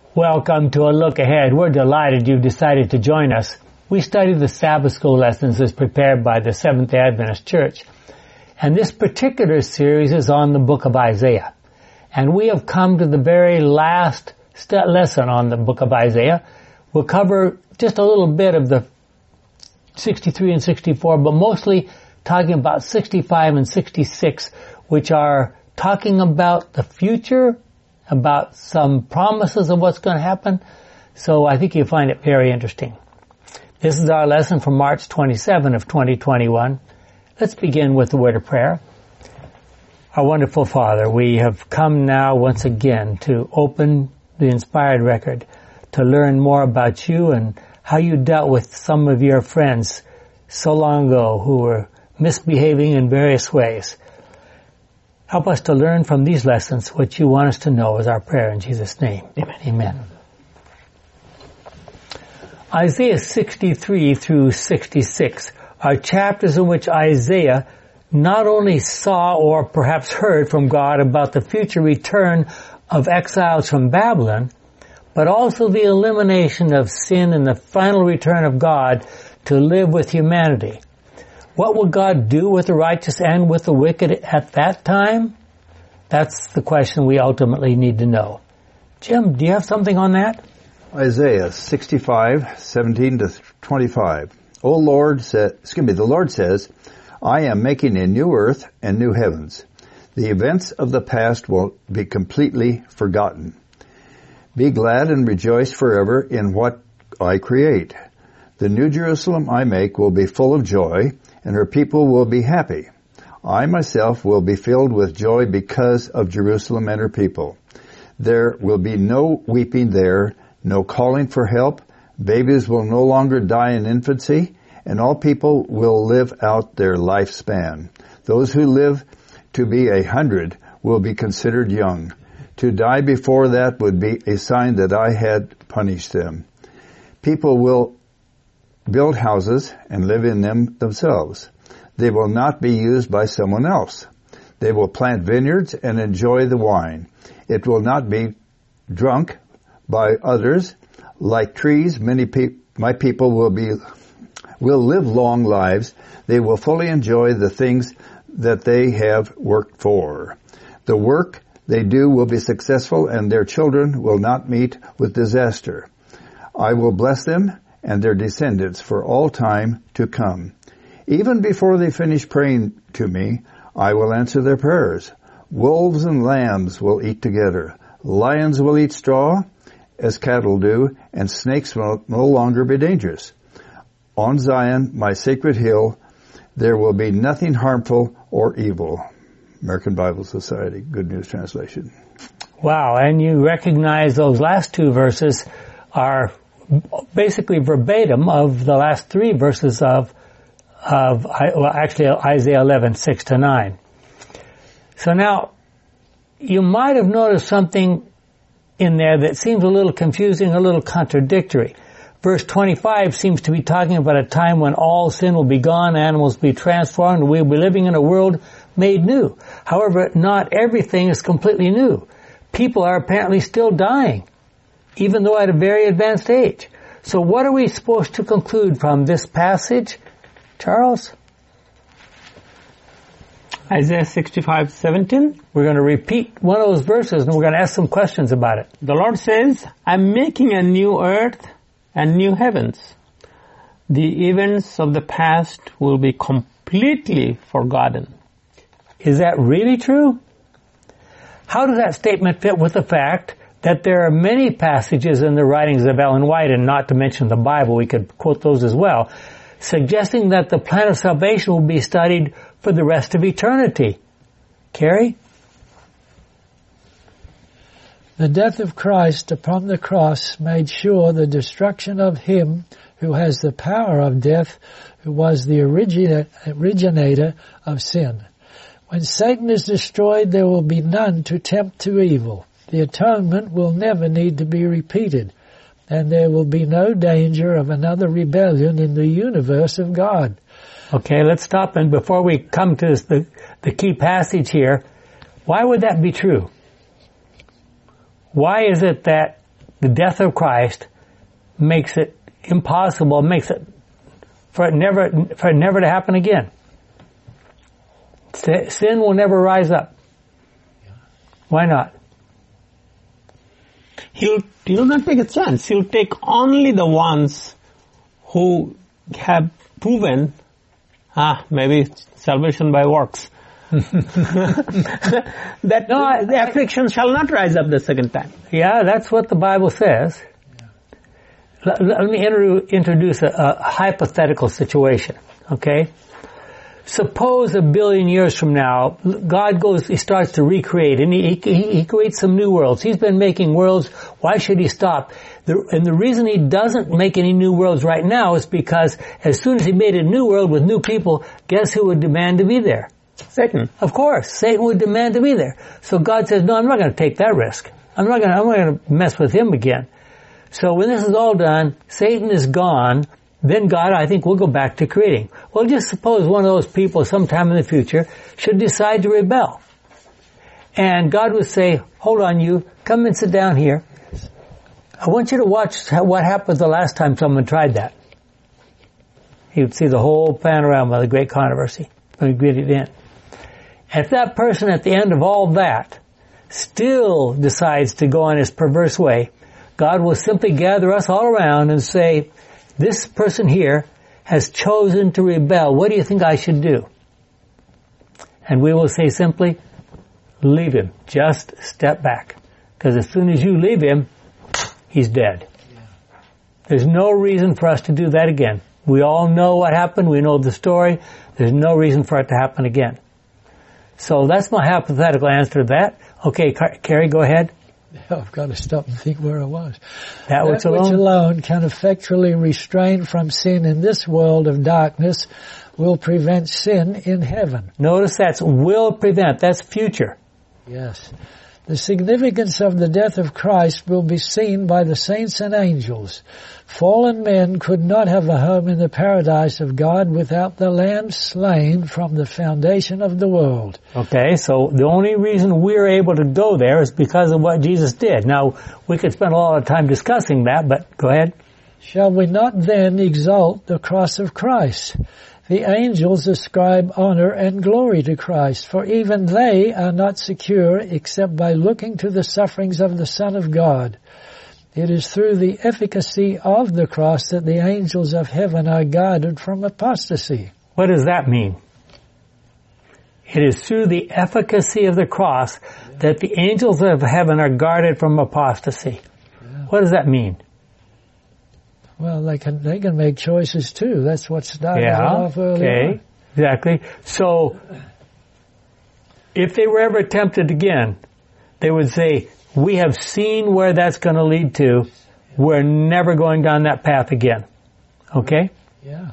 Welcome to A Look Ahead. We're delighted you've decided to join us. We study the Sabbath School lessons as prepared by the Seventh-day Adventist Church. And this particular series is on the book of Isaiah. And we have come to the very last lesson on the book of Isaiah. We'll cover just a little bit of the 63 and 64, but mostly talking about 65 and 66, which are talking about the future, about some promises of what's going to happen. So I think you'll find it very interesting. This is our lesson from March 27 of 2021. Let's begin with the word of prayer. Our wonderful Father, we have come now once again to open the inspired record, to learn more about you and how you dealt with some of your friends so long ago who were misbehaving in various ways. Help us to learn from these lessons what you want us to know is our prayer in Jesus' name. Amen. Amen. Isaiah 63 through 66 are chapters in which Isaiah not only saw or perhaps heard from God about the future return of exiles from Babylon, but also the elimination of sin and the final return of God to live with humanity. What will God do with the righteous and with the wicked at that time? That's the question we ultimately need to know. Jim, do you have something on that? Isaiah 65:17 to 25. The Lord says, I am making a new earth and new heavens. The events of the past will be completely forgotten. Be glad and rejoice forever in what I create. The new Jerusalem I make will be full of joy, and her people will be happy. I myself will be filled with joy because of Jerusalem and her people. There will be no weeping there, no calling for help. Babies will no longer die in infancy, and all people will live out their lifespan. Those who live to be 100 will be considered young. To die before that would be a sign that I had punished them. People will build houses and live in them themselves. They will not be used by someone else. They will plant vineyards and enjoy the wine. It will not be drunk by others. Like trees, my people will live long lives. They will fully enjoy the things that they have worked for. The work they do will be successful, and their children will not meet with disaster. I will bless them and their descendants for all time to come. Even before they finish praying to me, I will answer their prayers. Wolves and lambs will eat together. Lions will eat straw, as cattle do, and snakes will no longer be dangerous. On Zion, my sacred hill, there will be nothing harmful or evil. American Bible Society, Good News Translation. Wow, and you recognize those last two verses are basically verbatim of the last three verses of Isaiah 11, 6 to 9. So now, you might have noticed something in there that seems a little confusing, a little contradictory. Verse 25 seems to be talking about a time when all sin will be gone, animals will be transformed, and we'll be living in a world made new. However, not everything is completely new. People are apparently still dying, even though at a very advanced age. So what are we supposed to conclude from this passage, Charles? Isaiah 65:17. We're going to repeat one of those verses and we're going to ask some questions about it. The Lord says, I'm making a new earth and new heavens. The events of the past will be completely forgotten. Is that really true? How does that statement fit with the fact that there are many passages in the writings of Ellen White, and not to mention the Bible, we could quote those as well, suggesting that the plan of salvation will be studied for the rest of eternity? Carrie? The death of Christ upon the cross made sure the destruction of him who has the power of death, who was the originator of sin. When Satan is destroyed, there will be none to tempt to evil. The atonement will never need to be repeated, and there will be no danger of another rebellion in the universe of God. Okay, let's stop, and before we come to the key passage here, why would that be true? Why is it that the death of Christ makes it impossible, makes it for it never to happen again. Sin will never rise up. Why not? He'll not take a chance. He'll take only the ones who have proven, maybe salvation by works. The affliction shall not rise up the second time. Yeah, that's what the Bible says. Let me introduce a hypothetical situation, okay? Suppose 1 billion years from now, God he starts to recreate, and he creates some new worlds. He's been making worlds. Why should he stop? And the reason he doesn't make any new worlds right now is because as soon as he made a new world with new people, guess who would demand to be there? Satan. Of course, Satan would demand to be there. So God says, no, I'm not going to take that risk. I'm not going to mess with him again. So when this is all done, Satan is gone. Then God, I think, will go back to creating. Well, just suppose one of those people sometime in the future should decide to rebel. And God would say, hold on, you, come and sit down here. I want you to watch what happened the last time someone tried that. He would see the whole panorama of the great controversy when he get it in. If that person at the end of all that still decides to go on his perverse way, God will simply gather us all around and say, this person here has chosen to rebel. What do you think I should do? And we will say simply, leave him. Just step back. Because as soon as you leave him, he's dead. There's no reason for us to do that again. We all know what happened. We know the story. There's no reason for it to happen again. So that's my hypothetical answer to that. Okay, Carrie, go ahead. I've got to stop and think where I was. That which alone can effectually restrain from sin in this world of darkness will prevent sin in heaven. Notice that's will prevent. That's future. Yes. The significance of the death of Christ will be seen by the saints and angels. Fallen men could not have a home in the paradise of God without the Lamb slain from the foundation of the world. Okay, so the only reason we're able to go there is because of what Jesus did. Now, we could spend a lot of time discussing that, but go ahead. Shall we not then exalt the cross of Christ? The angels ascribe honor and glory to Christ, for even they are not secure except by looking to the sufferings of the Son of God. It is through the efficacy of the cross that the angels of heaven are guarded from apostasy. What does that mean? It is through the efficacy of the cross that the angels of heaven are guarded from apostasy. Yeah. What does that mean? Well, they can make choices too. That's what started off early on. Exactly. So, if they were ever tempted again, they would say, we have seen where that's going to lead to. We're never going down that path again. Okay? Yeah.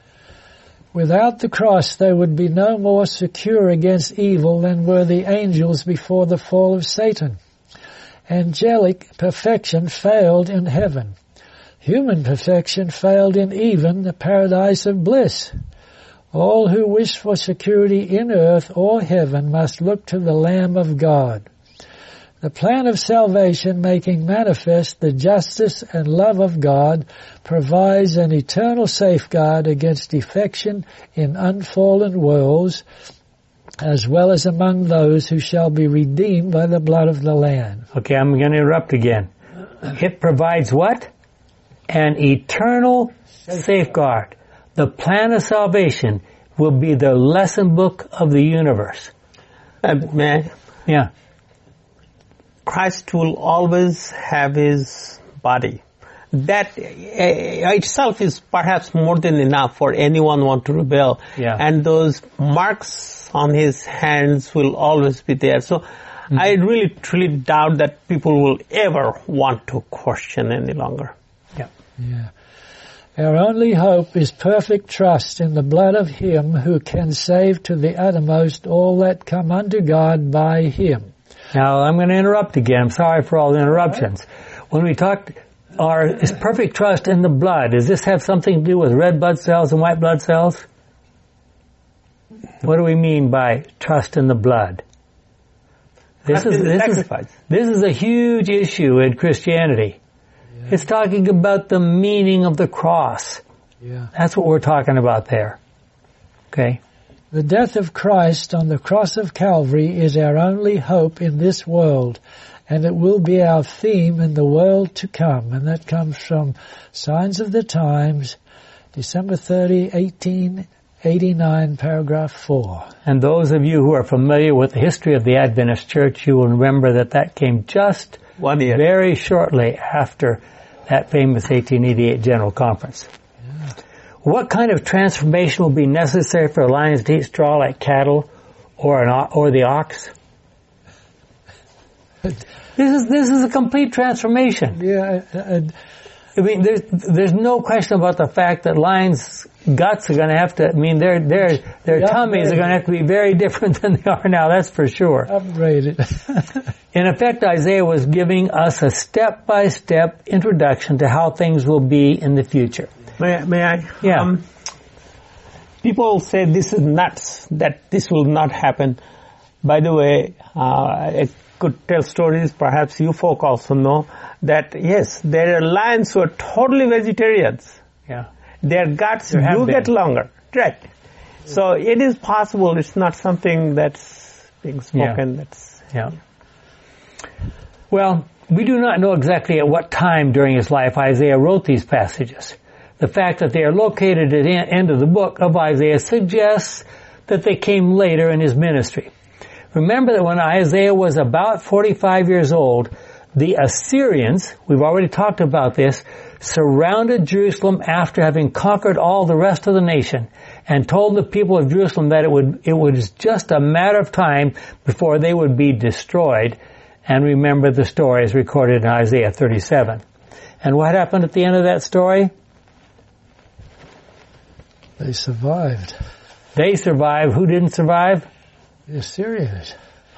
Without the cross, they would be no more secure against evil than were the angels before the fall of Satan. Angelic perfection failed in heaven. Human perfection failed in even the paradise of bliss. All who wish for security in earth or heaven must look to the Lamb of God. The plan of salvation, making manifest the justice and love of God, provides an eternal safeguard against defection in unfallen worlds, as well as among those who shall be redeemed by the blood of the Lamb. Okay, I'm going to interrupt again. It provides what? An eternal safeguard. The plan of salvation will be the lesson book of the universe. Yeah. Christ will always have his body. That itself is perhaps more than enough for anyone want to rebel. Yeah. And those marks on his hands will always be there. So I really, truly doubt that people will ever want to question any longer. Yeah. Our only hope is perfect trust in the blood of him who can save to the uttermost all that come unto God by him. Now, I'm going to interrupt again. I'm sorry for all the interruptions. When we talked, is perfect trust in the blood, does this have something to do with red blood cells and white blood cells? What do we mean by trust in the blood? This is a huge issue in Christianity. It's talking about the meaning of the cross. Yeah. That's what we're talking about there. Okay? The death of Christ on the cross of Calvary is our only hope in this world, and it will be our theme in the world to come. And that comes from Signs of the Times, December 30, 1889, paragraph 4. And those of you who are familiar with the history of the Adventist Church, you will remember that came just 1 year. very shortly after that famous 1888 General Conference. Yeah. What kind of transformation will be necessary for lions to eat straw like cattle or the ox? This is a complete transformation. Yeah, I mean, there's no question about the fact that lions' guts are going to have to. I mean, their tummies are going to have to be very different than they are now. That's for sure. upgraded. In effect, Isaiah was giving us a step-by-step introduction to how things will be in the future. May I? Yeah. People say this is nuts, that this will not happen. By the way, I could tell stories, perhaps you folk also know, that yes, there are lions who are totally vegetarians. Yeah. Their guts There have do been. get longer. Right. So it is possible, it's not something that's being spoken. That's Yeah. Well, we do not know exactly at what time during his life Isaiah wrote these passages. The fact that they are located at the end of the book of Isaiah suggests that they came later in his ministry. Remember that when Isaiah was about 45 years old, the Assyrians, we've already talked about this, surrounded Jerusalem after having conquered all the rest of the nation and told the people of Jerusalem that it was just a matter of time before they would be destroyed. And remember the story is recorded in Isaiah 37. And what happened at the end of that story? They survived. They survived. Who didn't survive? The Assyrians.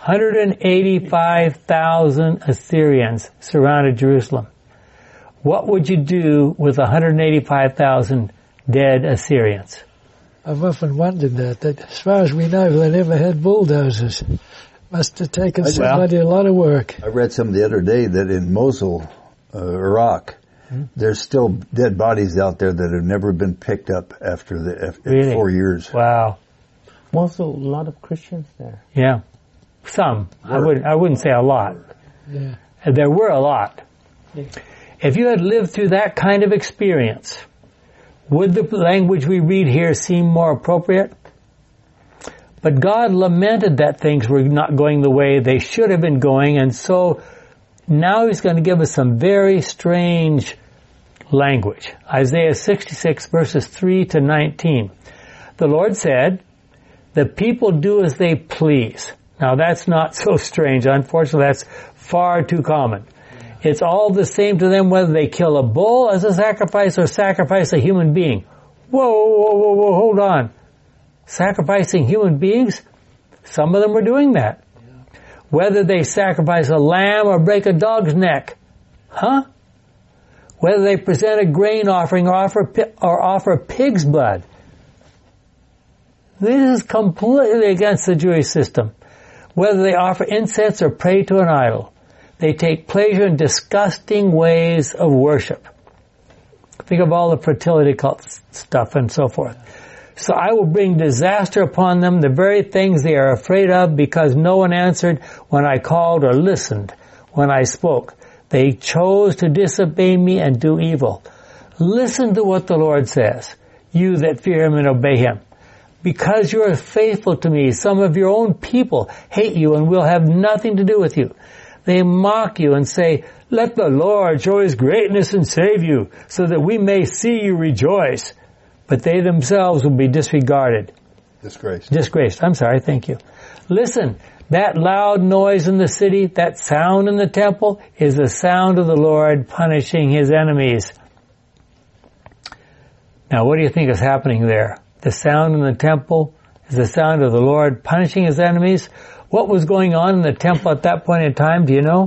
185,000 Assyrians surrounded Jerusalem. What would you do with 185,000 dead Assyrians? I've often wondered that as far as we know, they never had bulldozers. Must have taken somebody a lot of work. I read some the other day that in Mosul, Iraq, there's still dead bodies out there that have never been picked up after Really? 4 years. Wow. also a lot of Christians there. Yeah. Some. I wouldn't say a lot. Yeah. There were a lot. If you had lived through that kind of experience, would the language we read here seem more appropriate? But God lamented that things were not going the way they should have been going, and so now He's going to give us some very strange language. Isaiah 66 verses 3 to 19. The Lord said, "The people do as they please." Now that's not so strange. Unfortunately, that's far too common. It's all the same to them whether they kill a bull as a sacrifice or sacrifice a human being. Whoa, hold on. Sacrificing human beings? Some of them were doing that. Yeah. Whether they sacrifice a lamb or break a dog's neck. Huh? Whether they present a grain offering or offer pig's blood. This is completely against the Jewish system. Whether they offer incense or pray to an idol. They take pleasure in disgusting ways of worship. Think of all the fertility cult stuff and so forth. So I will bring disaster upon them, the very things they are afraid of, because no one answered when I called or listened when I spoke. They chose to disobey me and do evil. Listen to what the Lord says, you that fear Him and obey Him. Because you are faithful to me, some of your own people hate you and will have nothing to do with you. They mock you and say, "Let the Lord show His greatness and save you, so that we may see you rejoice." But they themselves will be disregarded. Disgraced. I'm sorry, thank you. Listen, that loud noise in the city, that sound in the temple, is the sound of the Lord punishing His enemies. Now, what do you think is happening there? The sound in the temple is the sound of the Lord punishing His enemies. What was going on in the temple at that point in time, do you know?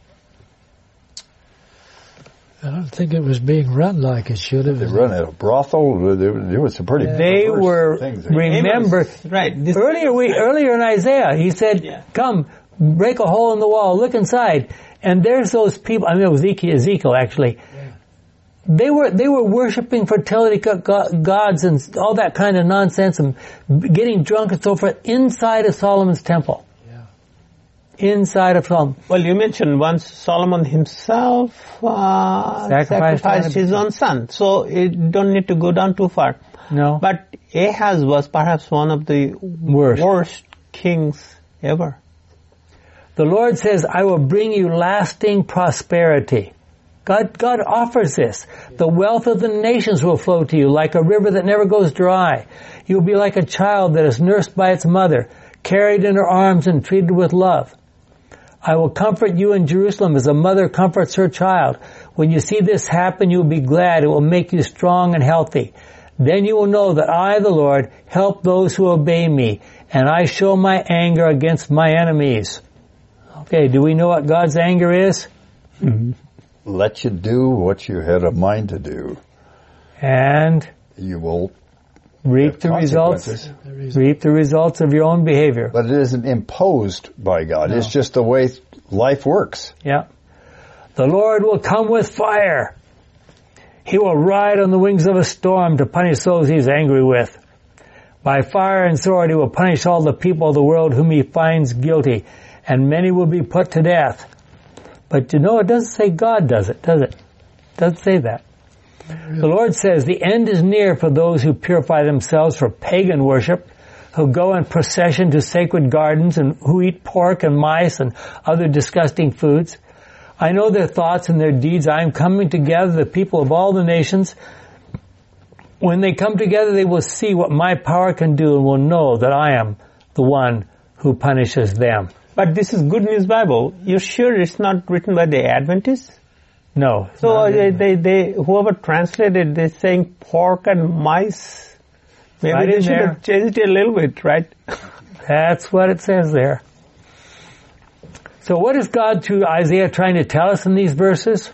I don't think it was being run like it should have. They run a brothel. There was some pretty. They were. Things there. Remember, right? Earlier in Isaiah, he said, "Come, break a hole in the wall, look inside." And there's those people. I mean, it was Ezekiel actually. They were worshiping fertility gods and all that kind of nonsense and getting drunk and so forth inside of Solomon's temple. Inside of Solomon. Well, you mentioned once Solomon himself sacrificed his own son. So you don't need to go down too far. No. But Ahaz was perhaps one of the worst kings ever. The Lord says, I will bring you lasting prosperity. God offers this. The wealth of the nations will flow to you like a river that never goes dry. You'll be like a child that is nursed by its mother, carried in her arms and treated with love. I will comfort you in Jerusalem as a mother comforts her child. When you see this happen, you will be glad. It will make you strong and healthy. Then you will know that I, the Lord, help those who obey me, and I show my anger against my enemies. Okay, do we know what God's anger is? Mm-hmm. Let you do what you had a mind to do. And you will reap the results of your own behavior. But it isn't imposed by God. No. It's just the way life works. Yeah. The Lord will come with fire. He will ride on the wings of a storm to punish those he is angry with. By fire and sword he will punish all the people of the world whom he finds guilty, and many will be put to death. But you know, it doesn't say God does it, does it? It doesn't say that. Really? The Lord says the end is near for those who purify themselves for pagan worship, who go in procession to sacred gardens, and who eat pork and mice and other disgusting foods. I know their thoughts and their deeds. I am coming to gather the people of all the nations. When they come together, they will see what my power can do and will know that I am the one who punishes them. But this is Good News Bible. You're sure it's not written by the Adventists? No. So they whoever translated, they're saying pork and mice. Maybe right they should have changed it a little bit, right? That's what it says there. So what is God through Isaiah trying to tell us in these verses?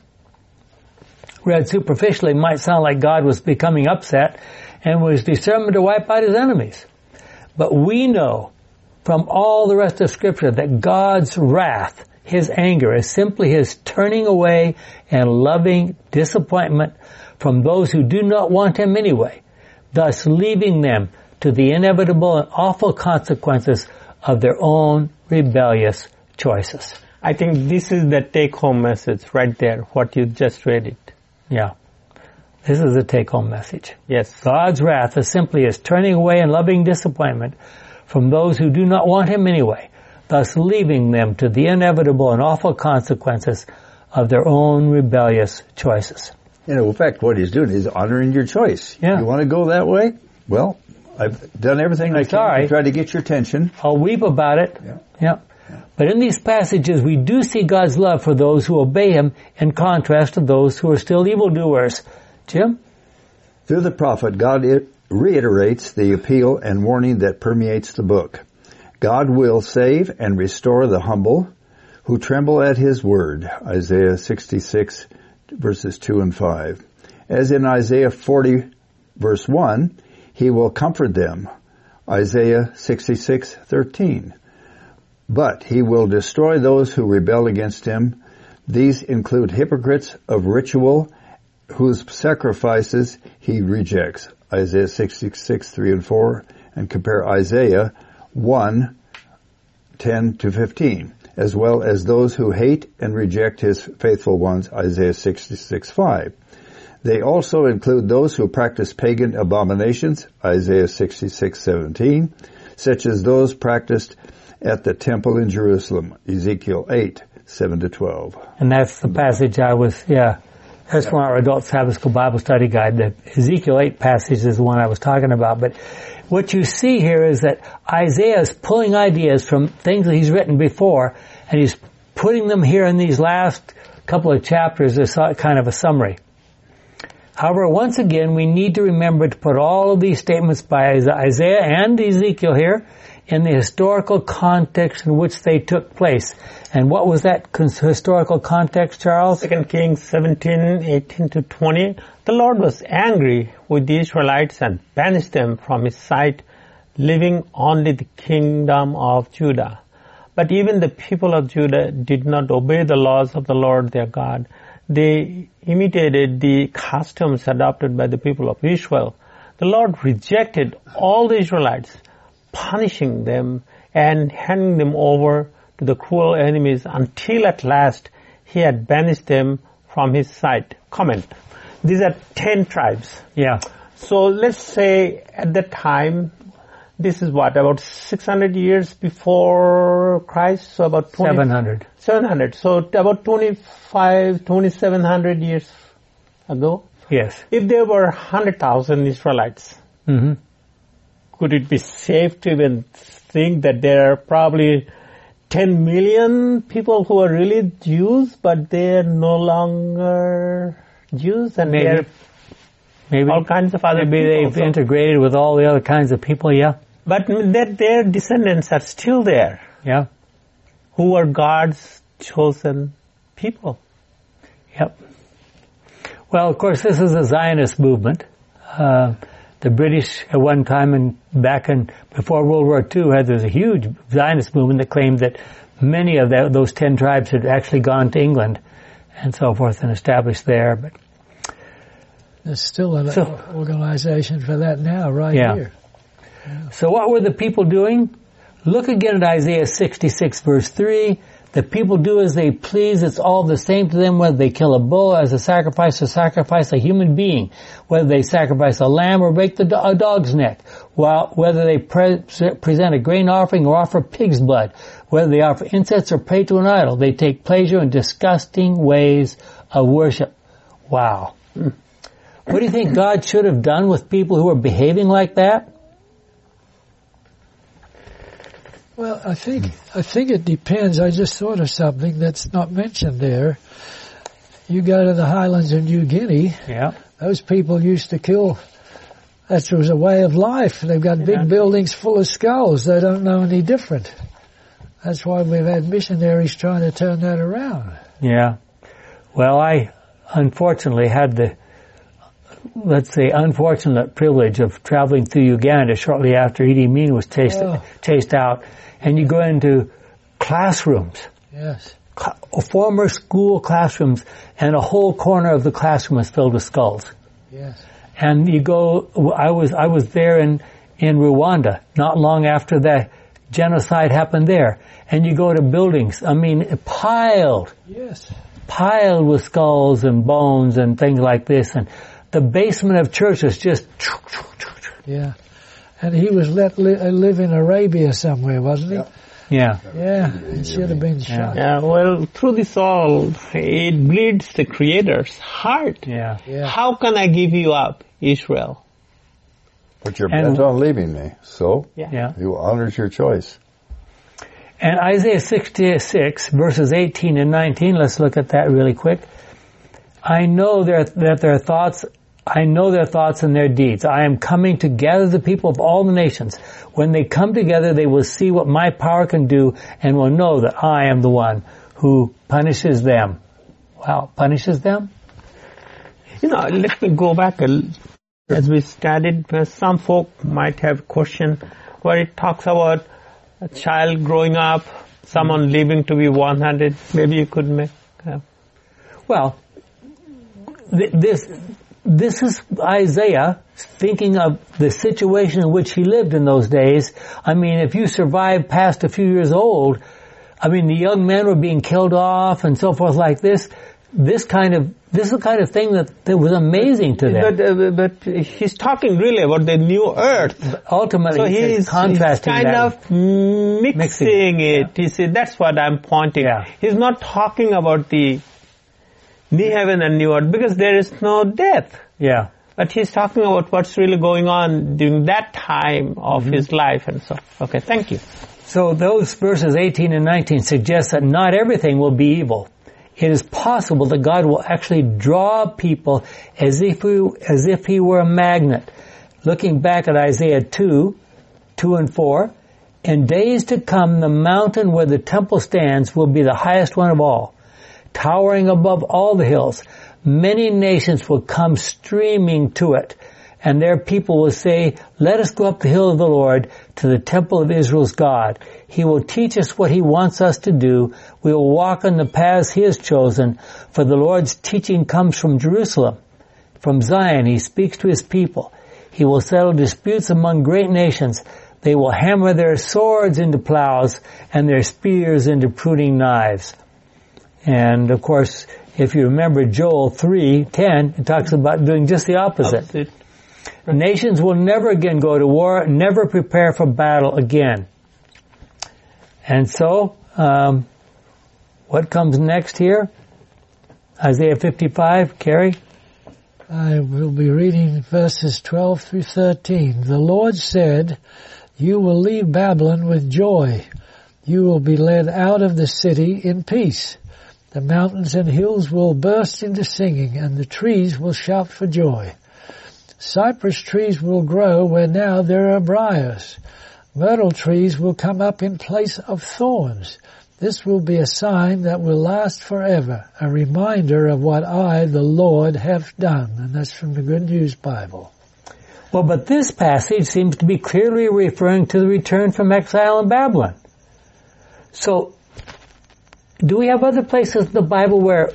Read superficially, it might sound like God was becoming upset and was determined to wipe out his enemies. But we know from all the rest of Scripture that God's wrath, his anger, is simply his turning away and loving disappointment from those who do not want him anyway, thus leaving them to the inevitable and awful consequences of their own rebellious choices. I think this is the take-home message right there, what you just read it. Yeah. This is the take-home message. Yes. God's wrath is simply his turning away and loving disappointment from those who do not want him anyway, thus leaving them to the inevitable and awful consequences of their own rebellious choices. You know, in fact, what he's doing is honoring your choice. Yeah. You want to go that way? Well, I've done everything I can to try to get your attention. I'll weep about it. Yeah. But in these passages, we do see God's love for those who obey him in contrast to those who are still evildoers. Jim? Through the prophet, God reiterates the appeal and warning that permeates the book. God will save and restore the humble who tremble at his word. Isaiah 66, verses 2 and 5. As in Isaiah 40, verse 1, he will comfort them. Isaiah 66, 13. But he will destroy those who rebel against him. These include hypocrites of ritual whose sacrifices he rejects. Isaiah 66, 3 and 4. And compare Isaiah 1, 10 to 15. As well as those who hate and reject his faithful ones. Isaiah 66, 5. They also include those who practice pagan abominations. Isaiah 66, 17. Such as those practiced at the temple in Jerusalem, Ezekiel 8, 7 to 12. And that's the passage that's from our Adult Sabbath School Bible Study Guide. The Ezekiel 8 passage is the one I was talking about. But what you see here is that Isaiah is pulling ideas from things that he's written before, and he's putting them here in these last couple of chapters as kind of a summary. However, once again, we need to remember to put all of these statements by Isaiah and Ezekiel here in the historical context in which they took place. And what was that historical context, Charles? 2 Kings 17, 18 to 20. The Lord was angry with the Israelites and banished them from his sight, leaving only the kingdom of Judah. But even the people of Judah did not obey the laws of the Lord their God. they imitated the customs adopted by the people of Israel, the Lord rejected all the Israelites, punishing them and handing them over to the cruel enemies until at last He had banished them from His sight. Comment. These are 10 tribes. Yeah. So let's say at that time, this is what, about 600 years before Christ? So about 700. 700. So about 2,700 years ago. Yes. If there were 100,000 Israelites, Mm-hmm. could it be safe to even think that there are probably 10 million people who are really Jews, but they are no longer Jews, and Maybe. they're all kinds of other Maybe people. they've integrated with all the other kinds of people, yeah. But that their descendants are still there, Yeah. who are God's chosen people. Yep. Well, of course, this is a Zionist movement. The British at one time and before World War II there was a huge Zionist movement that claimed that many of those 10 tribes had actually gone to England and so forth and established there. But There's still an organization for that now, right here. So what were the people doing? Look again at Isaiah 66 verse 3. The people do as they please. It's all the same to them whether they kill a bull as a sacrifice or sacrifice a human being, whether they sacrifice a lamb or break a dog's neck, whether they present a grain offering or offer pig's blood, whether they offer incense or pray to an idol. They take pleasure in disgusting ways of worship. Wow. What do you think God should have done with people who are behaving like that? Well, I think it depends. I just thought of something that's not mentioned there. You go to the highlands of New Guinea. Yeah. Those people used to kill. That was a way of life. They've got big buildings full of skulls. They don't know any different. That's why we've had missionaries trying to turn that around. Yeah. Well, I unfortunately had the, unfortunate privilege of traveling through Uganda shortly after Idi Amin was chased out. And you go into classrooms. Yes. Former school classrooms, and a whole corner of the classroom is filled with skulls. Yes. And you go, I was there in Rwanda, not long after the genocide happened there. And you go to buildings, piled with skulls and bones and things like this. And the basement of churches just... Yeah. And he was let live in Arabia somewhere, wasn't he? Yeah. Yeah. He should have been shot. Yeah, well, through this all, it bleeds the Creator's heart. Yeah. How can I give you up, Israel? But you're bent on leaving me, so Yeah. He honors your choice. And Isaiah 66, verses 18 and 19, let's look at that really quick. I know their thoughts and their deeds. I am coming to gather the people of all the nations. When they come together, they will see what my power can do and will know that I am the one who punishes them. Wow, punishes them? Let me go back as we studied. Some folk might have question where it talks about a child growing up, someone living to be 100. Maybe you could make... Well, this is Isaiah thinking of the situation in which he lived in those days. If you survived past a few years old, the young men were being killed off and so forth like this. This is the kind of thing that was amazing to them. But he's talking really about the new earth. Ultimately, so he's contrasting kind of mixing it. He said, that's what I'm pointing. Yeah. He's not talking about the new heaven and new earth because there is no death. Yeah. But he's talking about what's really going on during that time of his life and so. Okay, thank you. So those verses 18 and 19 suggest that not everything will be evil. It is possible that God will actually draw people as if he were a magnet. Looking back at Isaiah 2 and 4, in days to come, the mountain where the temple stands will be the highest one of all, towering above all the hills. Many nations will come streaming to it, and their people will say, "Let us go up the hill of the Lord, to the temple of Israel's God. He will teach us what he wants us to do. We will walk on the paths he has chosen, for the Lord's teaching comes from Jerusalem. From Zion he speaks to his people. He will settle disputes among great nations. They will hammer their swords into plows and their spears into pruning knives." And of course, if you remember Joel 3:10, it talks about doing just the opposite. Nations will never again go to war, never prepare for battle again. And so, what comes next here? Isaiah 55, Carrie? I will be reading verses 12 through 13. The Lord said, "You will leave Babylon with joy. You will be led out of the city in peace. The mountains and hills will burst into singing, and the trees will shout for joy. Cypress trees will grow where now there are briars. Myrtle trees will come up in place of thorns. This will be a sign that will last forever, a reminder of what I, the Lord, have done." And that's from the Good News Bible. Well, but this passage seems to be clearly referring to the return from exile in Babylon. So, do we have other places in the Bible where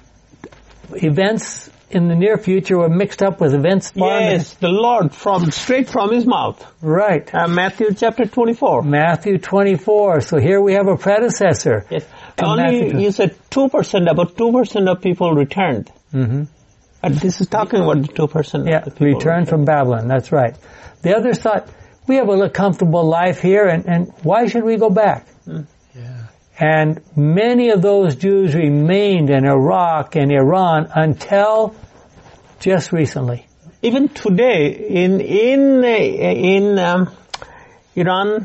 events in the near future were mixed up with events far? Yes, the Lord straight from his mouth. Right. Matthew chapter 24. Matthew 24. So here we have a predecessor. Yes. Only, you said 2%, about 2% of people returned. Mm-hmm. And this is talking about the 2% Yeah, of the people. returned from Babylon. That's right. The others thought, we have a comfortable life here, and why should we go back? Mm. Yeah. And many of those Jews remained in Iraq and Iran until just recently. Even today, in Iran,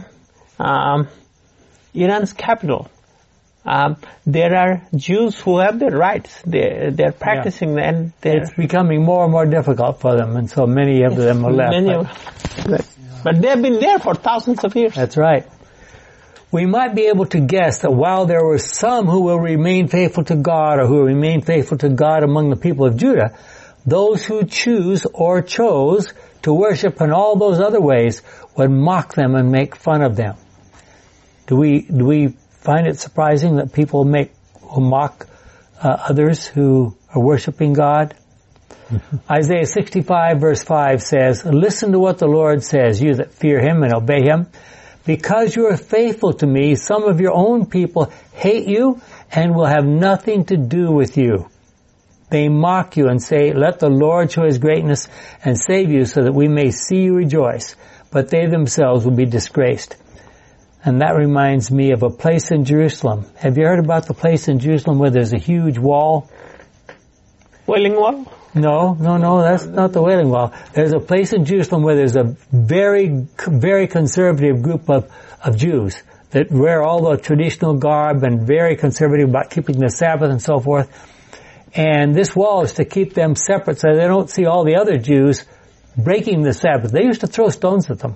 Iran's capital, there are Jews who have their rights. They're practicing, and it's becoming more and more difficult for them, and so many of them are left. But they've been there for thousands of years. That's right. We might be able to guess that while there were some who will remain faithful to God, or who will remain faithful to God among the people of Judah, those who choose or chose to worship in all those other ways would mock them and make fun of them. Do we find it surprising that people mock others who are worshiping God? Isaiah 65 verse 5 says, "Listen to what the Lord says, you that fear him and obey him. Because you are faithful to me, some of your own people hate you and will have nothing to do with you. They mock you and say, 'Let the Lord show his greatness and save you so that we may see you rejoice.' But they themselves will be disgraced." And that reminds me of a place in Jerusalem. Have you heard about the place in Jerusalem where there's a huge wall? Wailing Wall? No, that's not the Wailing Wall. There's a place in Jerusalem where there's a very, very conservative group of Jews that wear all the traditional garb and very conservative about keeping the Sabbath and so forth. And this wall is to keep them separate so they don't see all the other Jews breaking the Sabbath. They used to throw stones at them.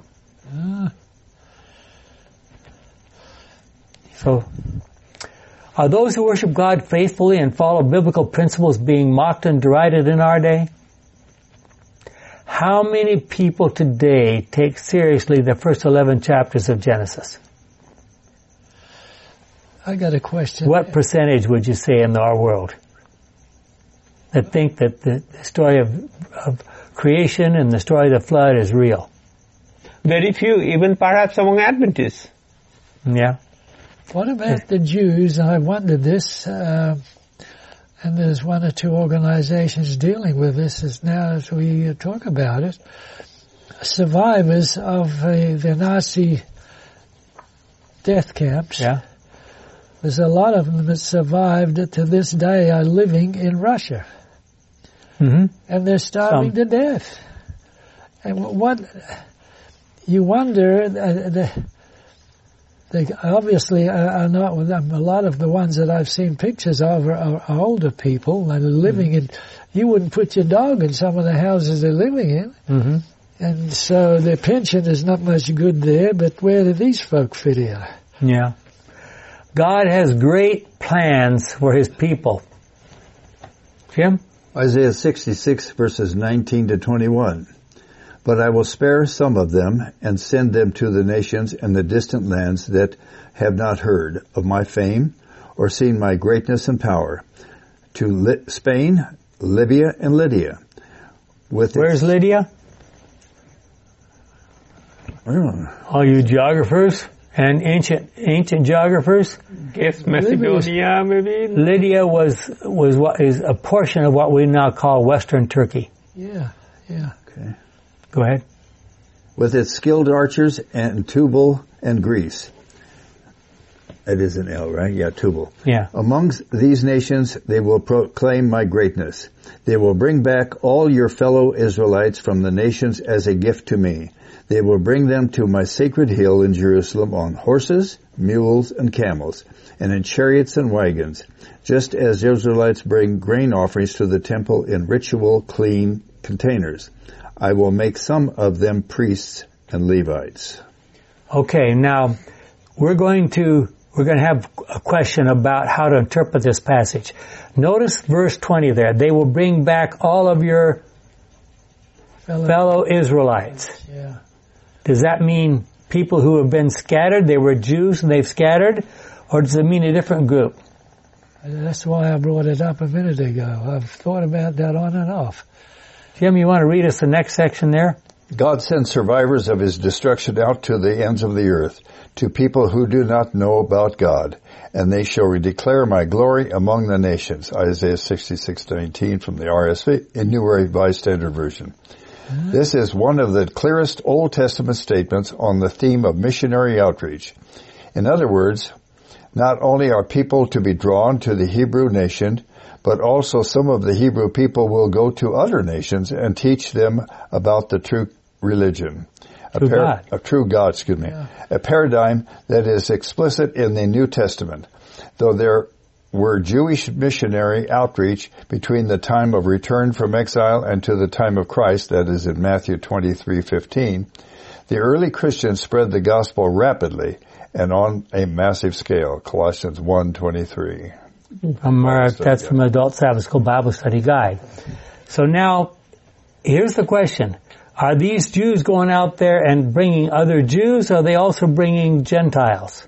So, are those who worship God faithfully and follow biblical principles being mocked and derided in our day? How many people today take seriously the first 11 chapters of Genesis? I got a question. What percentage would you say in our world that think that the story of creation and the story of the flood is real? Very few, even perhaps among Adventists. Yeah. What about the Jews? I wondered this, and there's one or two organizations dealing with this as we talk about it. Survivors of the Nazi death camps. Yeah. There's a lot of them that survived to this day are living in Russia. Mm-hmm. And they're starving to death. And what you wonder, they obviously are not, a lot of the ones that I've seen pictures of are older people and are living in, you wouldn't put your dog in some of the houses they're living in. Mm-hmm. And so their pension is not much good there, but where do these folk fit in? Yeah. God has great plans for his people. Jim? Isaiah 66 verses 19 to 21. But I will spare some of them and send them to the nations and the distant lands that have not heard of my fame or seen my greatness and power, to Spain, Libya, and Lydia. Where's Lydia? I don't know. All you geographers and ancient geographers. Guess Macedonia, maybe? Lydia was what is a portion of what we now call Western Turkey. Yeah. Okay. Go ahead. With its skilled archers and Tubal and Greece. That is an L, right? Yeah, Tubal. Yeah. Amongst these nations they will proclaim my greatness. They will bring back all your fellow Israelites from the nations as a gift to me. They will bring them to my sacred hill in Jerusalem on horses, mules, and camels, and in chariots and wagons, just as Israelites bring grain offerings to the temple in ritual clean containers. I will make some of them priests and Levites. Okay, now we're going to have a question about how to interpret this passage. Notice verse 20 there. They will bring back all of your fellow Israelites. Yeah. Does that mean people who have been scattered? They were Jews and they've scattered? Or does it mean a different group? That's why I brought it up a minute ago. I've thought about that on and off. Jim, you want to read us the next section there? God sends survivors of his destruction out to the ends of the earth, to people who do not know about God, and they shall declare my glory among the nations. Isaiah 66:19 from the RSV in New Revised Standard Version. This is one of the clearest Old Testament statements on the theme of missionary outreach. In other words, not only are people to be drawn to the Hebrew nation, but also some of the Hebrew people will go to other nations and teach them about the true religion. True God. Yeah. A paradigm that is explicit in the New Testament. Though there were Jewish missionary outreach between the time of return from exile and to the time of Christ, that is in Matthew 23:15, the early Christians spread the gospel rapidly and on a massive scale. Colossians 1:23. That's from Adult Sabbath School Bible Study Guide. So now, here's the question. Are these Jews going out there and bringing other Jews, or are they also bringing Gentiles?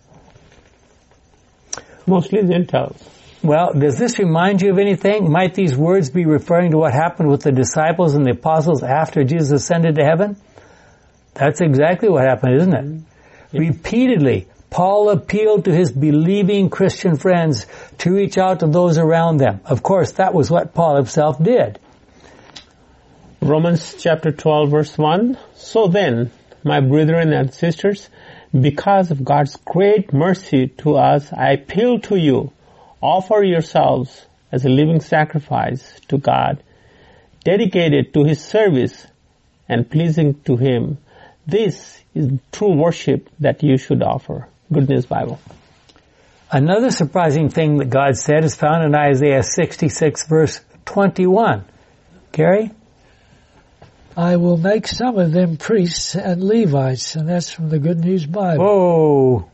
Mostly Gentiles. Well, does this remind you of anything? Might these words be referring to what happened with the disciples and the apostles after Jesus ascended to heaven? That's exactly what happened, isn't it? Yeah. Repeatedly, Paul appealed to his believing Christian friends to reach out to those around them. Of course, that was what Paul himself did. Romans chapter 12 verse 1. So then, my brethren and sisters, because of God's great mercy to us, I appeal to you, offer yourselves as a living sacrifice to God, dedicated to His service and pleasing to Him. This is true worship that you should offer. Good News Bible. Another surprising thing that God said is found in Isaiah 66 verse 21. Gary? I will make some of them priests and Levites, and that's from the Good News Bible. Oh.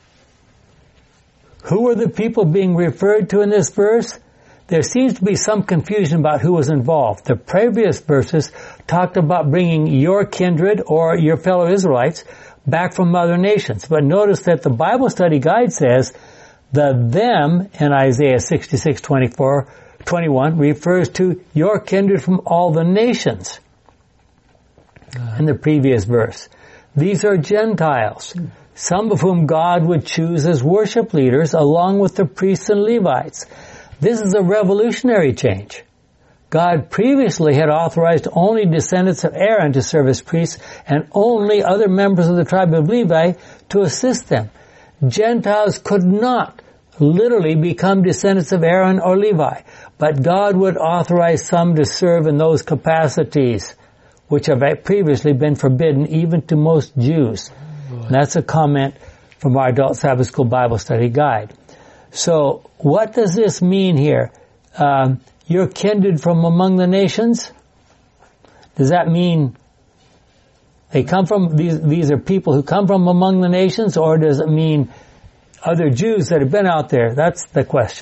Who are the people being referred to in this verse? There seems to be some confusion about who was involved. The previous verses talked about bringing your kindred or your fellow Israelites back from other nations. But notice that the Bible Study Guide says the them in Isaiah 66:21 refers to your kindred from all the nations. In the previous verse. These are Gentiles, some of whom God would choose as worship leaders along with the priests and Levites. This is a revolutionary change. God previously had authorized only descendants of Aaron to serve as priests and only other members of the tribe of Levi to assist them. Gentiles could not literally become descendants of Aaron or Levi, but God would authorize some to serve in those capacities, which have previously been forbidden even to most Jews. And that's a comment from our Adult Sabbath School Bible Study Guide. So, what does this mean here? You're kindred from among the nations? Does that mean they come from, these are people who come from among the nations, or does it mean other Jews that have been out there? That's the question.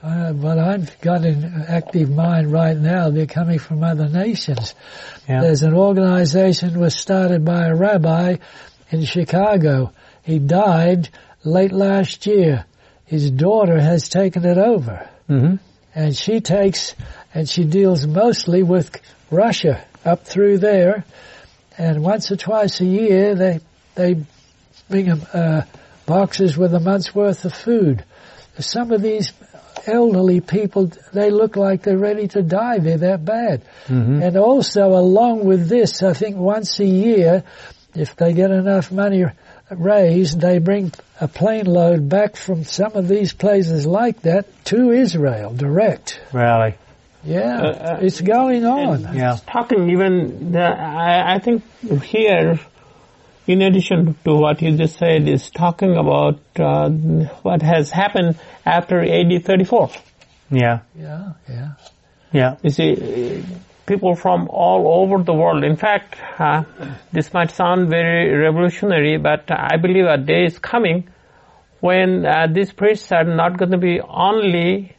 But I've got an active mind right now. They're coming from other nations. Yeah. There's an organization was started by a rabbi in Chicago. He died late last year. His daughter has taken it over. Mm-hmm. And she deals mostly with Russia up through there. And once or twice a year they bring them boxes with a month's worth of food. Some of these elderly people, they look like they're ready to die. They're that bad. Mm-hmm. And also, along with this, I think once a year, if they get enough money raised, they bring a plane load back from some of these places like that to Israel, direct. Really? Yeah, it's going on. Yeah. Talking even, I think here, in addition to what you just said, is talking about what has happened after AD 34. Yeah. Yeah, yeah. Yeah. You see, people from all over the world. In fact, this might sound very revolutionary, but I believe a day is coming when these priests are not going to be only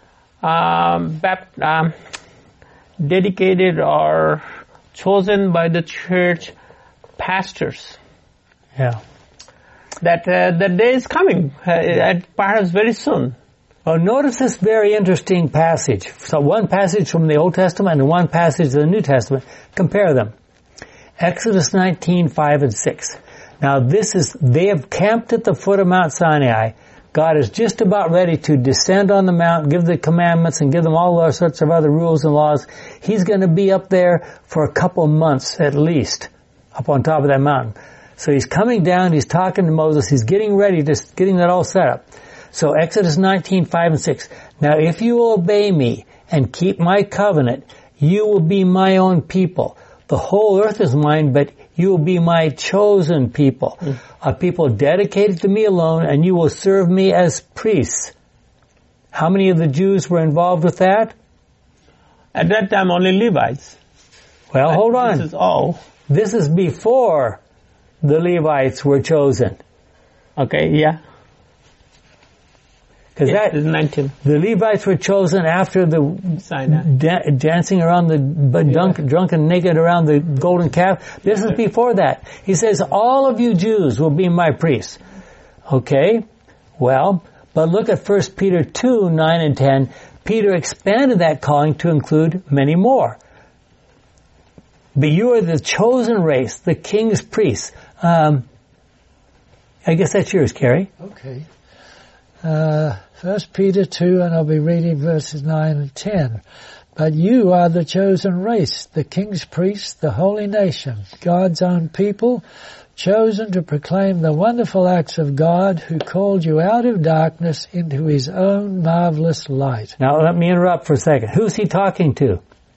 dedicated or chosen by the church pastors. Yeah. That day is coming, perhaps very soon. Well, notice this very interesting passage. So one passage from the Old Testament and one passage of the New Testament. Compare them. Exodus 19:5 and 6. Now they have camped at the foot of Mount Sinai. God is just about ready to descend on the mount, give the commandments, and give them all those sorts of other rules and laws. He's going to be up there for a couple months at least, up on top of that mountain. So he's coming down, he's talking to Moses, he's getting ready, just getting that all set up. So Exodus 19:5 and 6. Now if you obey me and keep my covenant, you will be my own people. The whole earth is mine, but you will be my chosen people. A people dedicated to me alone, and you will serve me as priests. How many of the Jews were involved with that? At that time, only Levites. Well, hold on. This is all. This is before the Levites were chosen. Okay, yeah. Because that is 19. The Levites were chosen after the dancing around the drunken naked around the golden calf. This is before that. He says, all of you Jews will be my priests. Okay, well, but look at 1 Peter 2:9 and 10. Peter expanded that calling to include many more. But you are the chosen race, the king's priests. I guess that's yours, Carrie. Okay. 1 Peter 2, and I'll be reading verses 9 and 10. But you are the chosen race, the king's priests, the holy nation, God's own people, chosen to proclaim the wonderful acts of God who called you out of darkness into his own marvelous light. Now let me interrupt for a second. Who's he talking to?